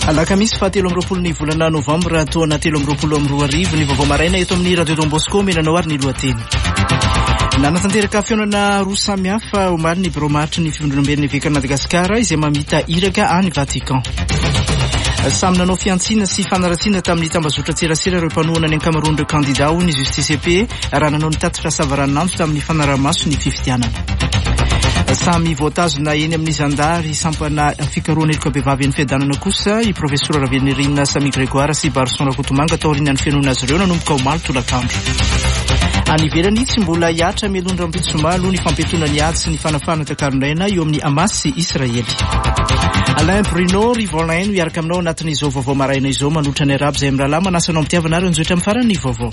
Alakamisy fahatelo amby roapolo ny volana novambra taona 13 ny vaovao maraina eto amin'ny radio Don Bosco menanao ary ny lohateny. Nanatanteraka fihaonana roa samihafa omaly ny bromatry ny fivondronambel'ny vekany Madagasikara izay mamita iraka any Vatican. Samy nanao fiantsina sy fanaratsiana tamin'ny tambazotra tserasera ireo mpanohana ny ankamaroan'ireo kandida ho ny justice CP raha nanao nitatitra savaranandro tamin'ny fanaramaso ny fifidianana. Samy voatazona eny amin'ny zandary sampana fikaroana elikabevavy ny fiadanana kosa i professeur Ravenirina Sami Grégoire sy Barson Rakotomanga tao aorian'ny fianona azy ireo nanomboka omaly tolakandro. Any ivelany tsy mbola hiatra melondra ambitsomalo ny fampetona ny ady sy ny fanafana takaronaina eo amin'ny Hamas sy Israely. Alain Bruno Rivolain miaraka aminao anatin'izao vaovao maraina izao manotra ny arabo izay amin'ny rahalahy manasanao mitiavana ary njoitra amin'ny farany vaovao.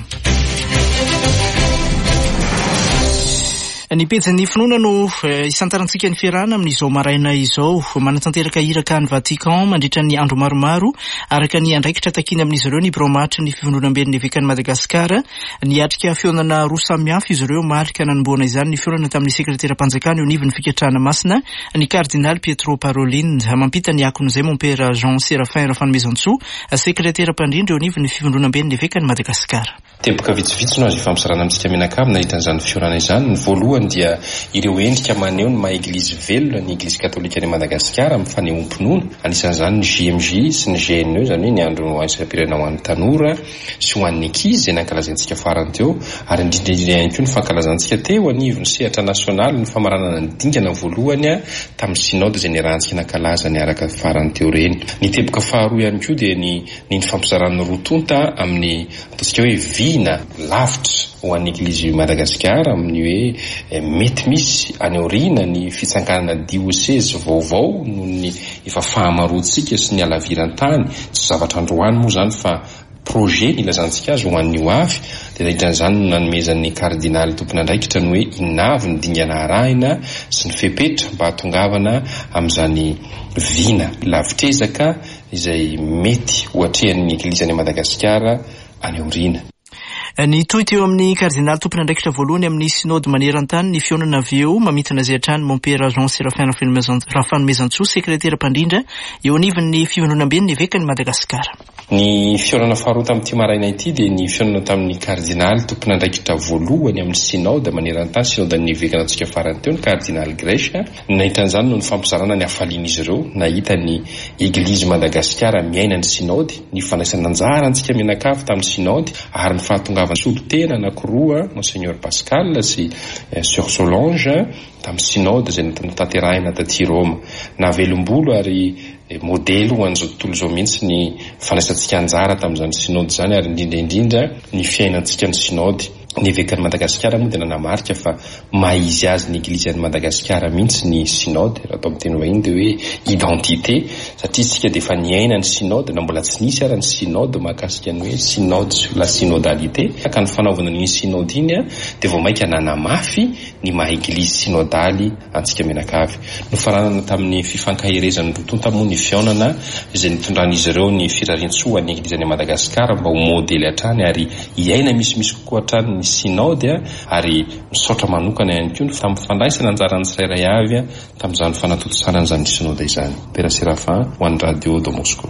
Ny pejin'ny finoana no isantarantsika ny fiarahana amin'izao maraina izao manatanteraka iraka ny Vatican mandritra ny andro maromaro araka ny andraikitra takiny amin'izy ireo ny bromatry ny fivondronambel'ny vekany Madagasikara niatrika fihaonana roa samihafa izy ireo malika nanomboana izany ny fihaonana tamin'ny sekretera-panjakana eo nivon'ny fikatrahana masina ny kardinal Pietro Parolin mampita ny akon'izay mon père Jean Séraphin Rafanomezantsoa sekretera-pandrindra eo nivon'ny fivondronambel'ny vekany Madagasikara. Tempoka vitsivitsy no azo ifampisarana amintsika menakavy nahitana izany fihaonana izany. Ny voalohany dia ireo endrika maneho ny maha-eglizy velona ny eglizy katolika any Madagasikara amin'ny fanehoam-pinoana. Anisan'izany ny JMJ sy ny GNE, izany hoe ny andro isam-pirenena ho an'ny tanora sy ho an'ny ankizy izay nankalazaintsika farany teo, ary indrindra ihany koa ny fankalazantsika teo anivon'ny sehatra nasionaly ny famaranana ny dingana voalohany tamin'ny synode izay niarahantsika nankalaza ny araka farany teo reny. Ny teboka faharoa ihany koa dia ny fampizaran'ny rotonta amin'ny ataontsika hoe vina lavitra ho an'ny eglizy Madagasikara amin'ny hoe mety misy any aoriana ny fitsanganana diocese vaovao noho ny efa fahamaroantsika sy ny alaviran-tany tsy zavatra androany moa zany fa projet nilazantsika azy ho an'ny ho avy dia itan'izany no nanomezan'ny kardinaly tompony andraikitra ny hoe inavy ny dingana arahina sy ny fepetra mba hatongavana amin'izany vina lavitrezaka izay mety hoatrehan'ny eglizy any Madagasikara any aoriana. Ny toy teo amin'ny kardinal tompony andraikitra voalohany amin'ny synode maneran-tany ny fihaonana avy eo mamitana izay hatrany mon père Jean Séraphin Rafanomezantsoa sekretera-pandrindra eo anivon'ny fivondronambel'ny vekany Madagasikara. Ny fihaonana faharoa tamin'ity maraina ity dia ny fihaonana tamin'ny kardinaly tompony andraikitra voalohany amin'ny synode maneran-tany synode vekana antsika farany teo ny kardinaly Gresha. Nahitan'izany no ny fampizarana ny hafalian'izy ireo nahita ny eglizy Madagasikara miaina ny synode, ny fanaisana anjara antsika menakavy tamin'ny synode ary ny fahatonga solotena anankiroa Monseigneur Pascal sy Sœur Solange tamin'ny synode izay natanterahina taty Roma. Navelombolo ary modely ho an'izao tontolo izao mihitsy ny fanaisantsika anjara tamin'izany synode izany ary indrindra ny fiainantsika ny synode. Ny vekany Madagasikara moa dia nanamarika fa maizy azy ny eglizy any Madagasikara mihitsy ny synode, raha atao amin'ny teny vahiny dia hoe identité, satria isika dia efa niaina ny synode na mbola tsy nisy ary ny synode mahakasika ny hoe synode sur la synodalité. Ka ny fanaovana ny synode iny dia vao maika nanamafy ny maha-eglizy synodaly antsika menakavy. No faranana tamin'ny fifankahirezan'ny rotonta moa ny fihaonana izay nitondran'izy ireo ny firarian-tsoa ny eglizy any Madagasikara mba ho modely hatrany ary iaina misimisy kokoa hatrany ny synode ary misaotra manokana ihany koa tamin'ny fandraisana anjarany tsirairay avy tamin'izany fanatontosana an'izany synode izany. Père Séraphin ho an'ny radio Don Bosco.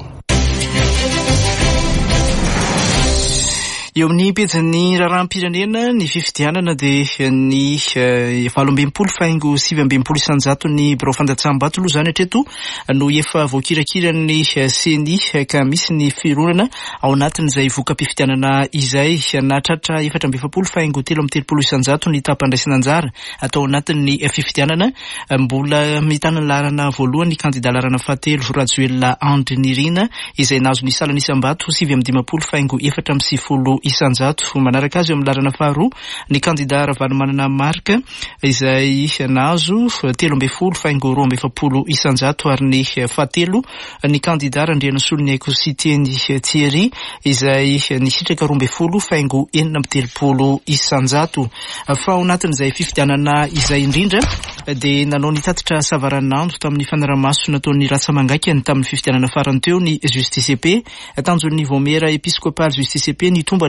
Eo amin'ny pejin'ny raharaham-pirenena ny fifidianana dia ny 17 faingo 7 isanjato ny birao fandatsaham-bato aloha zany hatreto no efa voakirakirany seny ka misy ny fironana ao anatin'izay voka-pifidianana izay nahatratra 17 faingo 13 isanjato ny tapandraisana anjara atao anatin'ny fifidianana mbola mitana ny larana voalohany kandida larana fahatelo Rajoelina Andrinirina izay nazo ny salany isambato 7 faingo 4 isanjato. Manaraka azy eo amin'ny larana faharoa ny kandida Ravalomanana Marika izay nazo 13 faingo 20 isanjato ary ny fahatelo ny kandida Randrianasolo ny Ekositeny Thierry izay nisitraka 12 faingo 13 isanjato. Fa ao anatin'izay fifidianana izay indrindra dia nanao nitatitra savaranandro tamin'ny fanaramaso nataon'ny Ratsamangakany tamin'ny fifidianana farany teo ny Justice CP tanjon'ny Vomera Episcopal Justice CP nitombana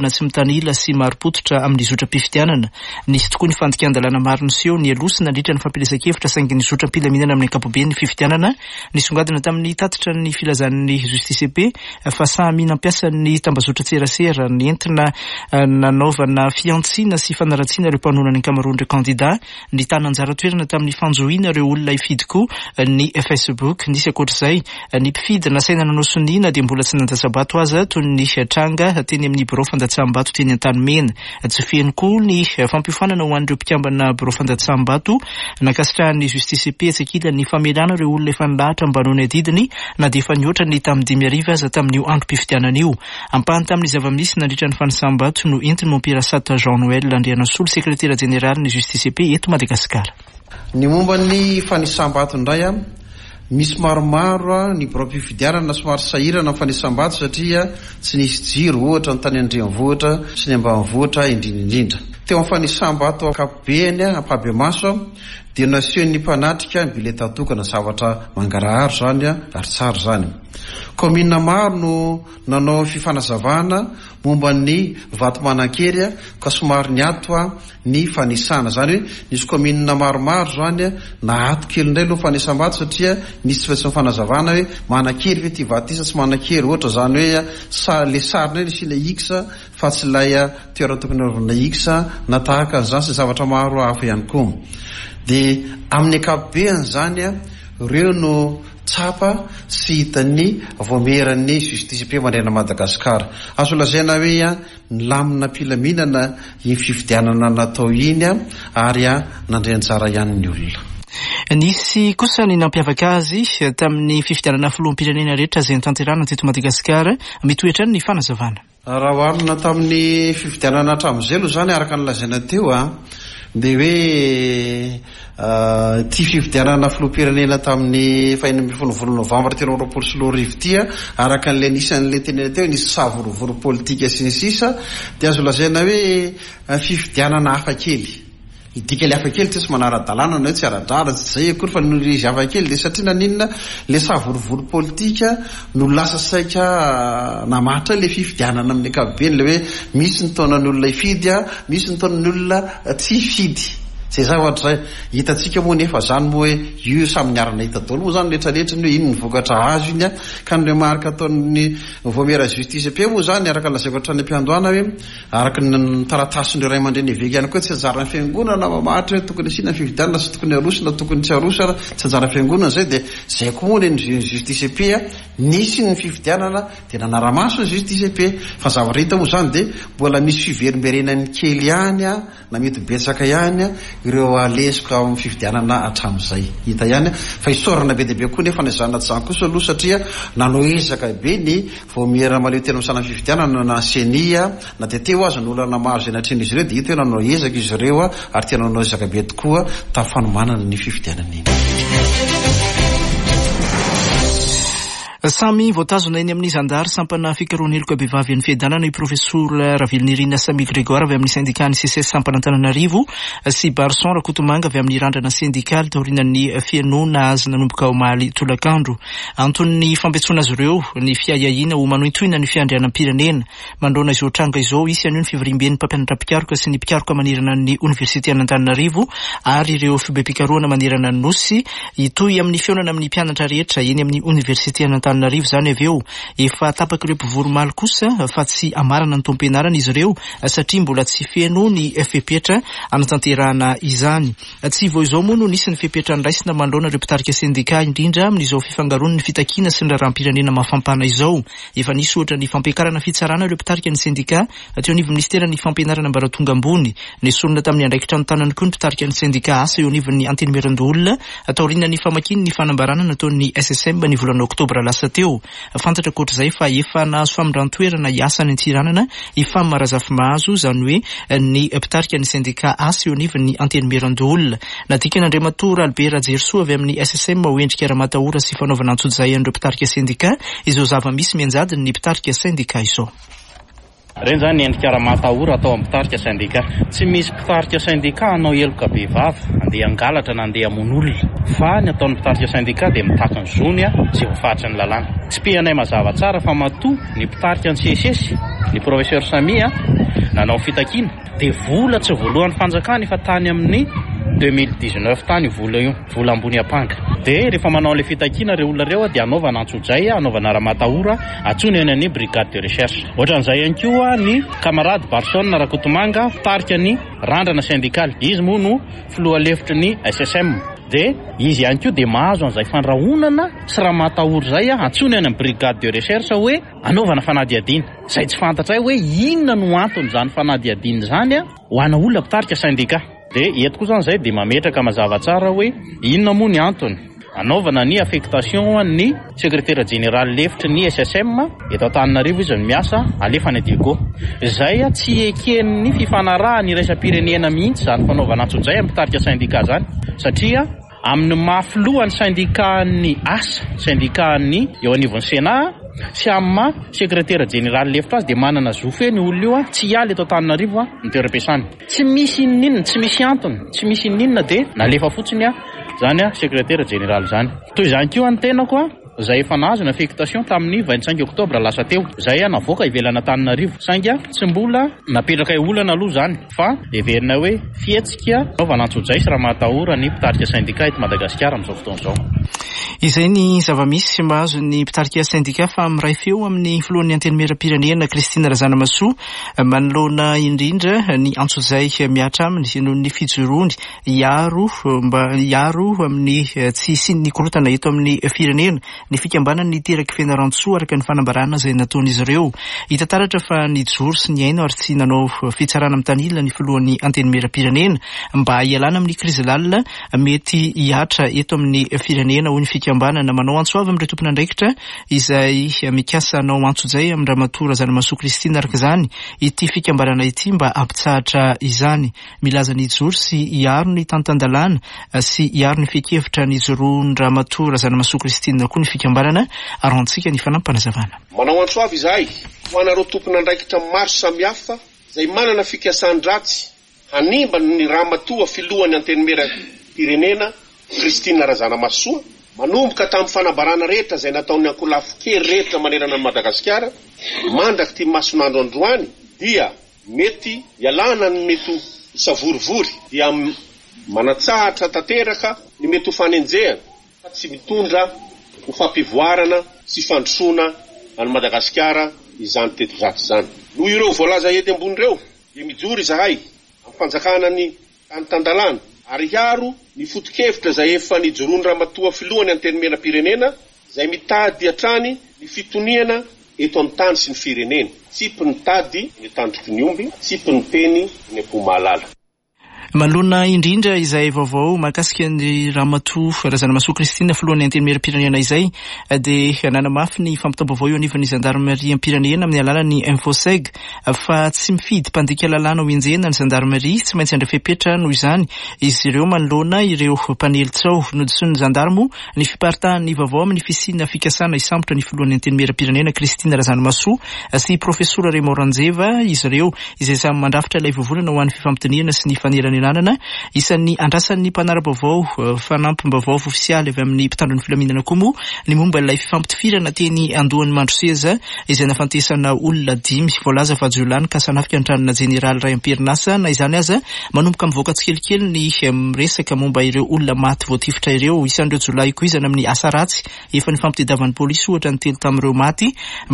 toerana tsy mitanila sy maropototra amin'ny zotram-pifidianana. Nisy tokoa ny fandikan-dalàna maro niseho ny alosina nandritra ny fampielezan-kevitra saingy ny zotram-pilaminana amin'ny ankapobeny ny fifidianana nisongadina tamin'ny tatitra ny filazan'ny JSTCP fa samy nampiasa ny tambazotra-tserasera ny entina nanaovana fiantsina sy fanaratsiana ireo mpanona ny ankamaroan'ireo kandida. Ny tana anjara toerana tamin'ny fanjohiana ireo olona hifidy koa ny Facebook. Nisy akoatr'izay ny mpifidy nasaina nanao sonina dia mbola tsy nandasabato aza toy ny tranga teny amin'ny biro fandatsaham-bato teny Antanimena. Tsy feno koa ny fampiofanana ho an'ireo mpikambana biro fandatsaham-bato nakasitrahan'ny JSTCP atsekila ny famelana ireo olona efa nilahatra mbanony adidiny na dia efa nioatra ny tamin'ny 2000 aza tamin'io androm-pifidianana io. Ampahany tamin'ny zava-misy nandritra ny fanasaham-bato no entiny Mompirasata Jean Noël Andrianasolo, sekretera jeneraly ny JSTCP eto Madagasikara. Ny momba ny fanisam-bato indray misy maromaro ny biro-pifidianana somary sahirana amin'ny fanisam-bato satria tsy nisy jiro ohatra ny tany andrenivohitra sy ny ambanivohitra indrindra. Teo amin'ny fanisam-bato ankapobeny Ampabemaso dia naseho ny mpanatrika bileta tokana zavatra mangaraharo zany ary tsara zany. Komina maro no nanao fifanazavana momba ny vato manan-kery ka somary niato ny fanisana zany hoe nisy komina maromaro zany na ato kely indray aloha fanisam-bato satria nisy tsy mifanazavana hoe manan-kery ve ty vato isa tsy manan-kery ohatra zany hoe le sarina hoe sina iksa fa tsy lay toerana tokony anaovana iksa na tahaka an'izany sy zavatra maro hafa ihany koa. Dia amin'ny ankapobeny zany ireo no tsapa sy hitan'ny voameran'ny JSTCP mandrena Madagasikara. Azo lazaina hoe nilamina mpilaminana iny fifidianana natao iny ary nandray anjara ihany ny olona. Nisy kosa ny nampiavaka azy tamin'ny fifidianana filoham-pirenena rehetra izay nitanterahana teto Madagasikara mitoetra ny fanazavana. Raha oharina tamin'ny fifidianana hatramin'izay zany araka ny lazaina teo dia hoe ty fifidianana filoham-pirenena tamin'ny 1 Novambra 2024 araka n'ilay nisan'ilay tenena teo nisy savorovory politika sy ny sisa dia azo lazaina hoe fifidianana hafakely. Dika le hafakely tsy manara-dalàna na hoe tsy ara-drara tsy zay akory fa noho izy hafakely dia satria naninona le savorovory politika no lasa saika namatra le fifidianana amin'ny ankapobeny le hoe misy ny taonan'ny olona hifidy misy ny taonan'ny olona tsy hifidy. Zay zavatra zay hitantsika moa nefa zany moa hoe io samy niarana hita daholo moa zany rehetrarehetra ny hoe ino ny vokatra azo iny ka ny marika ataon'ny voamera JSTCP moa zany araka lazaiko hatrany am-piandohana hoe araka ny taratasindreo ray aman-dreny eveka ihany koa tsy anjara ny fiangonana mamahatra hoe tokony asina fifidianana sy tokony arosina tokony tsy arosana tsy anjara fiangonana zay dia zay koa moa ny JSTCP nisy ny fifidianana dia nanara-maso ny JSTCP fa zavatra hita moa zany dia mbola misy fiverimberenany kely ihany na mety betsaka ihany ireo alesiko amin'ny fifidianana hatramin'izay hita ihany fa isorana be deabe koa nefa nazana tsy zany kosa aloha satria nanao ezaka be ny voamera maleo tena misana fifidianana na senia na dia teo azy ny olana maro zay natreny izy ireo dia hita hoe nanao ezaka izy ireo ary tena nanao ezaka be tokoa tamin'ny fanomanana ny fifidianana iny. Samy voatazona eny amin'ny zandary sampana fikaroana heloka behivavy amin'ny fiadanana i professeur Ravilnirina Samy Grégoire avy amin'ny syndicat ny CCS sampana Antananarivo sy Barson Rakotomanga avy amin'ny randrana syndikaly taorinan'ny fianoana azy nanomboka omaly tolakandro. Antony fampetsoana azy ireo ny fiahiahina ho manohitohina ny fiandrianam-pirenena mandrona izao tranga izao isy anio ny fivarimben'ny mpampianatra mpikaroka sy ny mpikaroka manerana ny Université Antananarivo ary ireo fibe-pikaroana manerana ny nosy itoy amin'ny fiaonana amin'ny mpianatra rehetra eny amin'ny Université Antananarivo zany avy eo efa tapaka ireo mpivoromaly kosa fa tsy amarana ny tompenarana izy ireo satria mbola tsy feno ny fepetra anatanterahana izany. Tsy vo izao moa no nisy ny fepetra nraisina mandrona ireo mpitarika sindika indrindra amin'izao fifangaroany ny fitakina sy ny raharam-pirenena mafampana izao. Efa nisy ohatra ny fampiakarana fitsarana ireo mpitarika ny sindika teo anivon'ny ministerany fampianarana ambaratonga ambony ny solona tamin'ny andraikitra ny tanany koa ny mpitarika ny sindika asa eo anivon'ny Antenimierandoholona taoriana ny famakiny ny fanambarana nataon'ny SSM ny volana Oktobra lasa teo. Fantatra koatr'izay fa efa nahazo famindran-toerana hiasa ny antsiranana ifamarazafy mahazo zany hoe ny mpitarika ny sindika asa eo anivon'ny Antenimierandoholona. Nadika n'Andriamatora Albert Rajerso avy amin'ny SSM ho endrika ara-matahora sy fanaovana antsodzay an'ireo mpitarika sindika izao zava-misy mianjadiny ny mpitarika sindika izao. Reny zany endrika ara-matahora atao amin'ny mpitarika sindika. Tsy misy mpitarika sindika anao eloka behivavy andeha angalatra na andeha amon'olona fa ny ataon'ny mpitarika sindika dia mitaka ny zony sy ho faritry ny lalàna. Tsy pianay mazava tsara fa matoa ny mpitarika ny CSS ny professeur Samia nanao fitakiana dia vola tsy voalohan'ny fanjakana efa tany amin'ny 2019 tany vola io, vola ambony apanga. Dia rehefa manao le fitakiana reo olona reo dia anaovana antsojay, anaovana raha-matahora, atsony any amin'ny brigade de recherche. Ohatran'izay ihany koa ny camarade Barson Rakotomanga tarika ny randrana syndicale. Izy moa no filoha lefitry ny SSM. Dia izy ihany koa dia mahazo an'izay fandrahonana sy raha-matahora zay atsony any amin'ny brigade de recherche hoe anaovana fanadiadiana. Izay tsy fantatray hoe inona no anton'izany fanadiadiana zany ho ana olona mpitarika syndicat. Dia eto koa zany izay dia mametraka mazava tsara hoe inona moa ny antony anaovana ny affectation ny secrétaire général lefitry ny SSM eto Antananarivo izy no miasa alefany Diego. Izay tsy eken'ny fifanarahan'ny raisam-pirenena mihitsy zany fanaovana antsojay amin'ny mpitarika syndicat zany satria amin'ny mahafilohan'ny syndicat-ny asa syndicat-ny eo anivon'ny Sénat sy amin'ny secrétaire général lefitra azy dia manana zofeny olona io tsy hialy eto Antananarivo ny toeram-piasany. Tsy misy ninona, tsy misy antony, tsy misy ninona dia nalefa fotsiny zany secrétaire général zany. Toy izany koa ny tenako izay efa nahazo ny affectation tamin'ny 25 oktobra lasa teo. Izay navoaka ivelana Antananarivo sainga tsy mbola napetraka olana aloha zany fa heverina hoe fihetsika anaovana antsojay sy raha-matahora ny mpitarika syndicat eto Madagasikara amin'izao fotoana izao. Izay ny zava-misy mahazo ny mpitarika syndicat fa miray feo amin'ny filohan'ny antenimieram-pirenena Christine Razanamasoa manoloana indrindra ny antsojay miatra aminy noho ny fijoroany iaro amin'ny tsy isin'ny korotana eto amin'ny firenena ny fikambanany teraky Fianarantsoa araka ny fanambarana izay nataon'izy ireo. Hita taratra fa nijoro sy ny aino ary tsy nanao fitsarana amin'ny tanila ny filohan'ny antenimieram-pirenena mba hialana amin'ny krizy lalina mety hiatra eto amin'ny firenena ho ny fikambanana manao antsoavy amin'ireo tompona andraikitra izay mikasa anao antsojay amin'ny Ramatoa Razanamasoa Christine araka izany ity fikambanana ity mba ampitsahatra izany. Milaza ny joro sy hiaro ny tantan-dalàna sy hiaro ny fekevitra ny joroan'ny Ramatoa Razanamasoa Christine koa ny fikambanana arantsika ny fanampanazavana. Manao antsoavy izahay ho anareo tompona andraikitra maro samihafa izay manana fikasany ratsy hanimba ny Ramatoa filohan'ny antenimieram-pirenena Christine Razanamasoa manomboka tamin'ny fanambarana rehetra izay nataon'ny ankolafo-kely rehetra manerana ny Madagasikara mandraka ty masonandro androany dia mety ialana ny mety savorivory dia manatsahatra tanteraka ny mety ho fanenjehana fa tsy mitondra ho fampivoarana sy fandrosoana any Madagasikara izany teto-dratsy zany. Noho ireo voalaza ety ambony reo dia mijoro izahay amin'ny fanjakana ny tany-tandalàna ary hiaro ny foto-kevitra izay efa nijoroan'ny Ramatoa filohan'ny antenimieram-pirenena izay mitady hatrany ny fitoniana eto amin'ny tany sy ny firenena. Tsipy ny tady ny tandroky ny omby, tsipy ny teny ny ampomalala. Malona indrindra izay vaovao mahakasika ny Ramatoa Razanamasoa Christine filohan'ny antenimieram-pirenena izay dia nanamafy ny fampitam-baovao eo anivon'ny gendarmerie am-pirenena amin'ny alalan'ny Infoseg fa tsy mifidy mpandika lalàna ho enjehana ny gendarmerie tsy maintsy andrefepetra noho izany izy ireo manoloana ireo mpanelitsao nodisony ny gendarme ny fiparitahan'ny vaovao amin'ny fisina fikasana isambotra ny filohan'ny antenimieram-pirenena Christine Razanamasoa sy professeur Raymond Ranjeva izy ireo izay samy mandrafitra ilay vovonana ho an'ny fifampitoniana sy ny fanerana isan'ny andrasan'ny mpanara-baovao fanampim-baovao ofisialy avy amin'ny mpitandron'ny filaminana koa moa ny momba ilay fifampitifirana teny Andohany Mandroseza izay nafantesana olona 5 voalaza fa Jolany ka sanafika antranona jeneraly Ray Amperinasa na izany aza manomboka mivoaka tsikelikely ny resaka momba ireo olona maty voatifitra ireo isan'ireo Jolay koa izany amin'ny asa ratsy efa ny fampitediavan'ny polisy ohatra ny telo tamin'ireo maty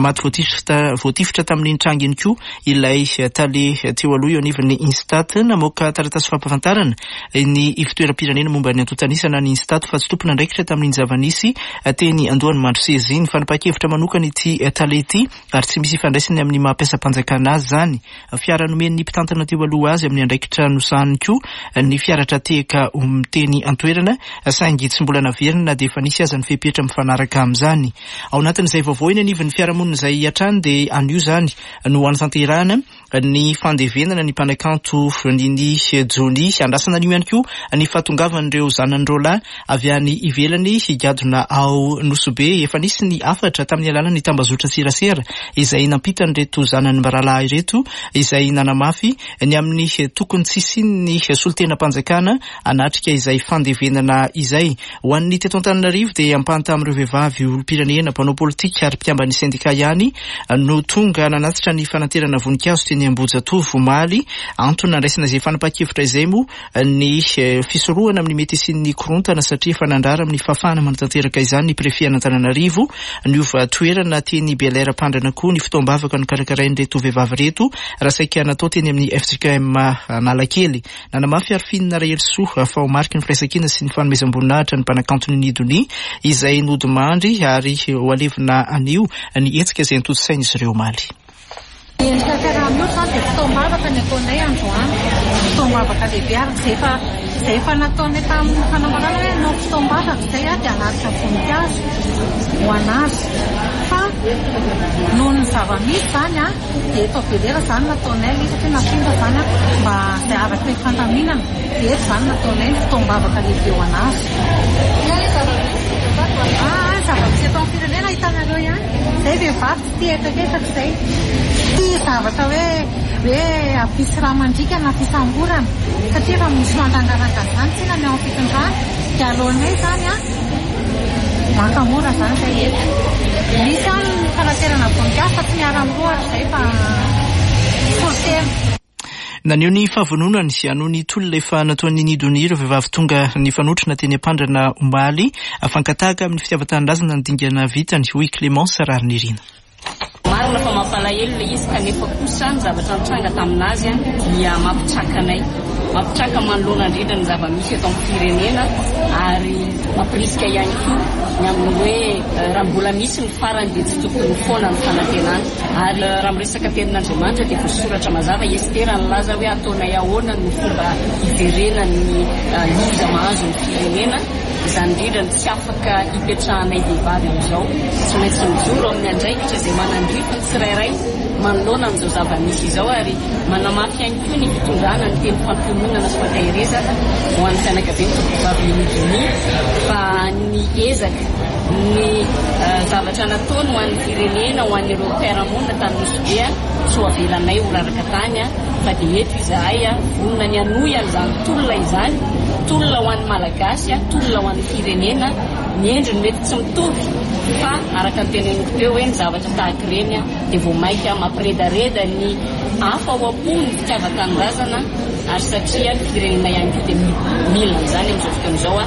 voatifitra tamin'ny tranginy koa ilay tale teo aloha eo anivon'ny Instat namoaka taratasy fampafantarana ny fitoeram-pirenena momba ny antotanisana ny Instat fa tsy tompona andraikitra tamin'ny zavanisy teny Andohany Mandroseza iny fanapakevitra manokana ity tale ity ary tsy misy ifandraisany amin'ny mampiasa-panjakana azy zany. Fiara nomen'ny mpitantana teo aloha azy amin'ny andraikitra nosahany koa ny fiaratra teka teny antoerana saingy tsy mbola naverina dia efa nisy aza ny fepetra mifanaraka amin'izany. Ao anatin'izay vaovao iny anivon'ny fiarahamonina izay hiatrany dia anio zany no any tanterahana ny fandevenana ny mpanakanto ny Doni andrasana an'io ihany koa ny fahatongavan'ireo zanan'ireo lahy avy any ivelany higadona ao Nosobe. Efa nisy ny afatra tamin'ny alalany tambazotra serasera izay nampita an'ireto zanany maralahy ireto izay nanamafy ny amin'ny tokony tsisy ny solon-tenam-panjakana anatrika izay fandevenana izay. Ho an'ny teto Antananarivo dia ampahany tamin'ireo vehivavy olom-pirenena mpanao politika ary mpiamban'ny sendika ihany no tonga nanatitra ny fananterana voninkazo teny Ambohijatovo omaly. Antony andraisana izay fanapakevitra izay moa ny fisorohana amin'ny mety sy korontana satria fanandrara amin'ny fafana manatanteraka izany ny prefet Antananarivo niova toerana teny Belair Pandrana koa ny fitoam-bavaka no karakarain'ireto vehivavy reto raha saika natao teny amin'ny FJKM Analakely. Nanamafy ary finina Raelsoa fa ho mariky ny firaisakina sy ny fanomezam-boninahitra ny mpanakantony Nidoni izay nodimandry ary ho alevina anio ny etsika izay nitotsaina izy ireo omaly. Endrika fiarahamonina dia fitoam-bavaka ny ataonay androany, fitoam-bavaka lehibe ary izay efa nataonay tamin'ny fanambarana hoe no fitoam-bavaka izay dia anatrika voninkazo ho anazy. Fa noho ny zava-misy izany dia eto Belair izany nataonay satria nafindra izany mba izay araka ny fandaminana dia eto izany nataonay ny fitoam-bavaka lehibe ho anazy. Zava-misy eto amin'ny firenena hitanareo ihany. Izay vehivavy tsy tia etaketaka izay. Tia zavatra hoe apisy raha mandrika na fisamborana satria efa misy mandangaranga izany tsena ny ao amin'ny fitondrana dia alohanay izany mankamora izany izay eto. Misy any fanaterana voninkazo fa tsy miara amin'roa izay fa fortena. Naneo ny fahavononany anoho ny tolona efa nataon'ny Nidoni ireo vehivavy tonga ny fanotrana teny Ampandrana omaly afankatahaka amin'ny fitiavan-tanindrazana ny dingana vitany hoy Clémence Rarnirina. Marina fa mampalahelo ilay izy kanefa kosa ny zavatra nitranga taminazy dia mampitrakanay. Mampitraka manoloana indrindra ny zava-misy eto amin'ny firenena ary mampirisika ihany koa ny amin'ny hoe raha mbola misy ny farany dia tsy tokony foana ny fanantenana. Ary raha miresaka tenin'Andriamanitra dia voasoratra mazava Estera nilaza hoe ataonay ahoana ny fomba hiverenany loza mahazo ny firenena. Izany indrindra ny tsy afaka hipetrahanay vehivavy amin'izao tsy maintsy mijoro amin'ny andraikitra izay manandrify ny tsirairay manoloana an'izao zava-misy izao ary manamafy ihany koa ny fitondrana ny teny fampihomonana sy fataherezana ho an'ny fianakavian'ny tovovavy Nidoni fa ny ezaka ny zavatra nataony ho an'ny firenena ho an'ireo mpiara-monina tany Nosobe tsy ho avelanay ho raraka tany fa dia eto izahay vonona ny anohy an'izany tolona izany, tolona ho an'ny malagasy, tolona ho an'ny firenena, ny endriny mety tsy mitovy fa araka ny teneniko teo hoe ny zavatra tahaka ireny dia vao mainka mampiredareda ny hafa ao am-pony fitiavan-tanindrazana ary satria ny firenena ihany koa dia mila izany amin'izao fotoan'izao.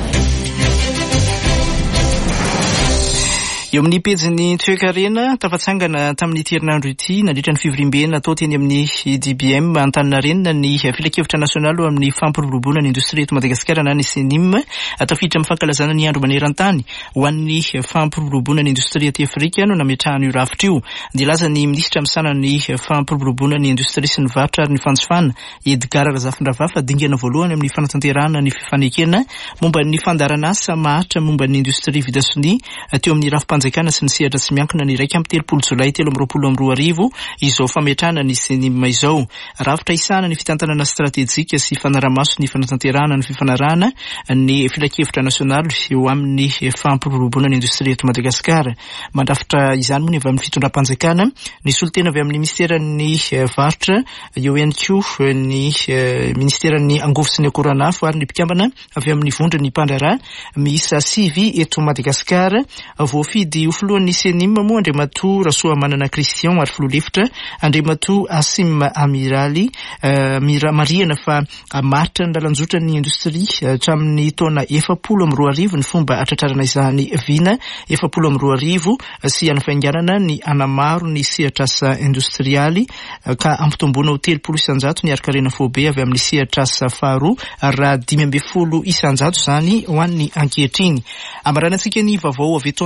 Eo amin'ny pejiny toe-karena tafatsangana tamin'ny herinandro ity nandritra ny fivorimbena atao teny amin'ny DBM Antaninarenina ny filakevitra nasionaly amin'ny fampiroboroboana ny indostria eto Madagasikara na ny SENIM tafiditra amin'ny fankalazana ny andro maneran-tany ho an'ny fampiroboroboana ny indostria aty Afrika no nametrahana io rafitra io. Dia laza ny minisitra misana ny fampiroboroboana ny indostria sy ny varotra ary ny fanjifana Edgar Razafindrava dingana voalohany amin'ny fanatanterahana ny fifanekena momba ny fandarana asa mahatra momba ny indostria Vidasoni teo amin'ny fanjakana sy ny sehatra sy miankina ny 1 Jolay 2022 izao fametrahana ny SENIM izao. Rafitra isana ny fitantanana stratégique sy fanaramaso ny fanatanterahana ny fifanarahana ny filakevitra nasionaly eo amin'ny fampiroboroboana ny indostria eto Madagasikara. Mandrafitra izany moa ny avy amin'ny fitondram-panjakana ny solotena avy amin'ny ministeran'ny varotra eo ihany koa ny ministeran'ny angovo sy ny akoranafo ary ny mpikambana avy amin'ny vondra ny mpandraraha miisa 5 eto Madagasikara voafidy ofoloan'ny SENIM moa Andriamatoa Rasoamanana Christian ary filoha-lefitra Andriamatoa Asim Amiraly mariana fa maritra ny lalanjotra ny indostria hatramin'ny taona 2022 ny fomba atratrarana izany vina 2022 sy anafainganana ny anamaro ny sehatra asa industrialy ka ampitomboana ho 300 isanjato ny arkarena fobe avy amin'ny sehatra asa faharoa raha 500 isanjato zany ho an'ny ankehitriny. Amaranantsika ny vaovao avy eto an-toerana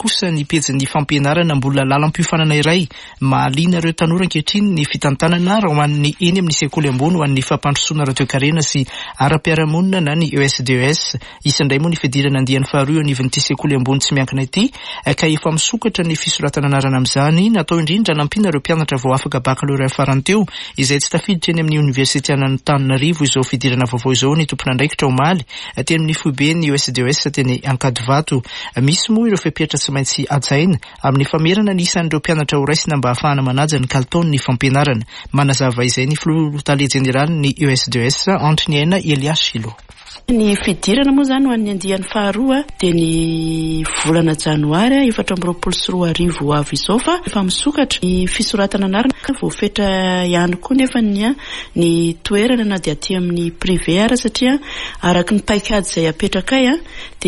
kosa ny pejin'ny fampianarana mbola lalam-piofanana iray mahaliana ireo tanora ankehitriny ny fitantanana raha ho an'ny eny amin'ny sekoly ambony ho an'ny fampandrosoana radio-karena sy ara-piarahamonina na ny ESDES. Isandray moa ny fidirana andiany faharoa anivon'ity sekoly ambony tsy miankina ity ka efa misokatra ny fisoratana anarana amin'izany natao indrindra nampiana ireo mpianatra vao afaka baccalauréat farany teo izay tsy tafiditra eny amin'ny université Antananarivo izao fidirana vaovao izao ny tompon'andraikitra omaly teny amin'ny foibe ny ESDES teny Ankadivato. Misy moa ireo fepetra tsy maintsy ajaina amin'ny famerana ny isan'ireo mpianatra ho raisina mba ahafahana manaja ny kalitaon'ny fampianarana. Manazava izay ny filoha général ny ESDES Antriniaina Elias Shilo. Ny fidirana moa zany ho an'ny andiany faharoa dia ny volana janoary 2024 avy izao fa efa misokatra ny fisoratana anarana voafetra ihany koa nefa ny toerana na dia aty amin'ny privé ara satria araky ny paikady izay apetraka ay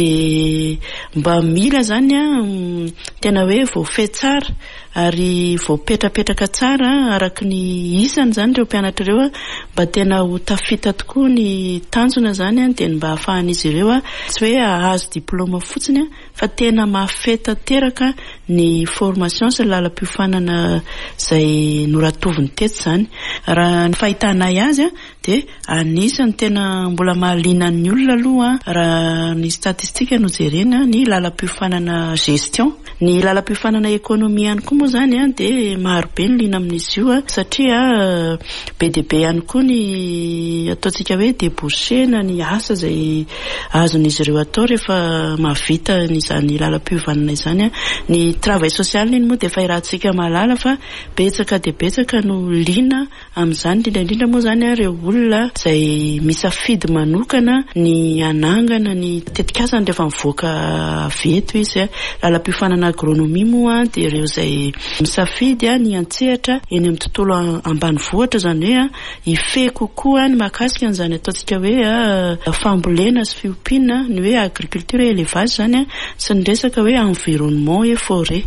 dia mba mila zany tena hoe voafehy tsara ary voapetrapetraka tsara araky ny isany zany ireo mpianatra ireo mba tena ho tafita tokoa ny tanjona zany dia mba ahafahan'izy ireo tsy hoe ahazo diplôma fotsiny fa tena mahafeta teraka ny formation sy lalam-piofanana izay noratoviny teto zany. Raha ny fahitana azy dia anisany tena mbola mahaliana ny olona aloha raha ny statistika no jerena ny lalam-piofanana gestion. Ny lalam-piofanana ekonomia ihany koa moa zany dia maro be ny liana amin'izy io satria be dia be ihany koa ny ataontsika hoe débouché na ny asa izay azon'izy ireo atao rehefa mahavita n'izany lalam-piofanana izany. Ny travail social iny moa dia efa irahantsika malala fa betsaka dia betsaka no liana amin'izany indrindra moa zany ireo olona izay misafidy manokana ny anangana ny tetikasany rehefa mivoaka veto izy lalam-piofanana agronomia moa dia ireo izay misafidy ny antsehatra eny amin'ny tontolo ambanivohitra zany hoe ifehy kokoa ny mahakasika an'izany ataontsika hoe fambolena sy fiompiana ny hoe agriculture et élevage zany sy ny resaka hoe environnement et forêt.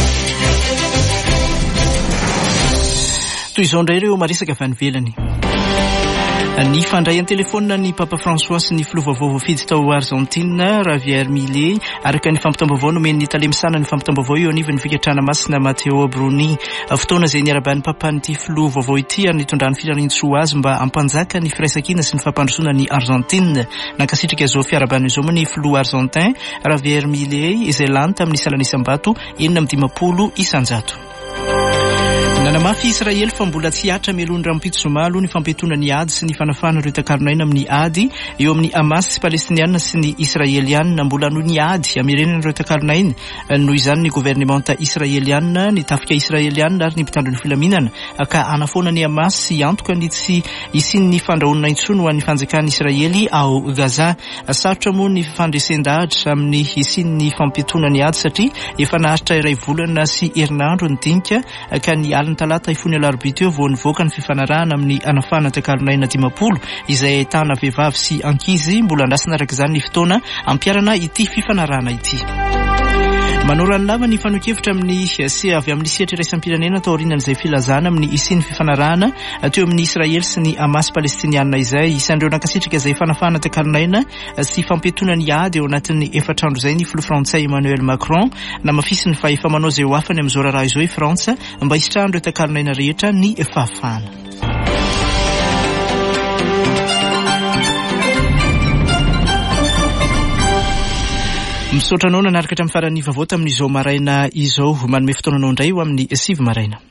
Toy izao indray ireo maresaka avy any ivelany. Ny fandraian'ny telefônina ny Papa François sy ny filoha vaovao voafidy tao Argentine Javier Milei araka ny fampitam-baovao nomen'ny talemisana ny fampitam-baovao eo anivon'ny fikatrana masina Matteo Bruni. Fotoana izay niaraban'ny Papa n'ity filoha vaovao ity ary nitondran'ny filarinitsoa azy mba hampanjaka ny firaisan-kina sy ny fampandrosoana ny Argentine. Nankasitrika izao fiarabana izao moa ny filoha Argentin Javier Milei izay lany tamin'ny salanisambato 950 isanjato. Nanamafy Israel fa mbola tsy hatra melony rampitso malo ny fampetona ny ady sy ny fanafana ireo takarinaina amin'ny ady eo amin'ny Hamas sy Palestiniana sy ny Israeliana mbola noho ny ady amirenana ireo takarinaina. Noho izany ny gouvernemanta Israeliana ny tafika Israeliana ary ny mpitandro ny filaminana ka anafoana ny Hamas sy antoka ny tsy isin'ny fandrahonana intsony ho an'ny fanjakana Israely ao Gaza. Sarotra moa ny fandresendahatra amin'ny isin'ny fampetona ny ady satria efa naharitra iray volana sy herinandro ny dinika ka ny alina talata ifony alarobia vao nivoaka ny fifanarahana amin'ny anafana takarinaina 50 izay ahitana vehivavy sy ankizy mbola andrasana araka izany ny fotoana ampiarana ity fifanarahana ity. Manoran lava ny fanokevitra amin'ny avy amin'ny sehatra iraisam-pirenena tao aorianan'izay filazana amin'ny isin'ny fifanarahana teo amin'ny Israel sy ny Hamas Palestiniana izay isan'ireo nankasitrika izay fanafana takarinaina sy fampetona ny ady eo anatin'ny efatrandro izay ny filoha frantsay Emmanuel Macron namafisiny fa efa manao izay ho afany amin'izao raharaha izao i Frantsa mba histrahan'ireo takarinaina rehetra ny fahafahana. Misaotra anao nanaraka hatramin'ny farany vaovao tamin'izao maraina izao manome fotoananao indray ho amin'ny 7 maraina.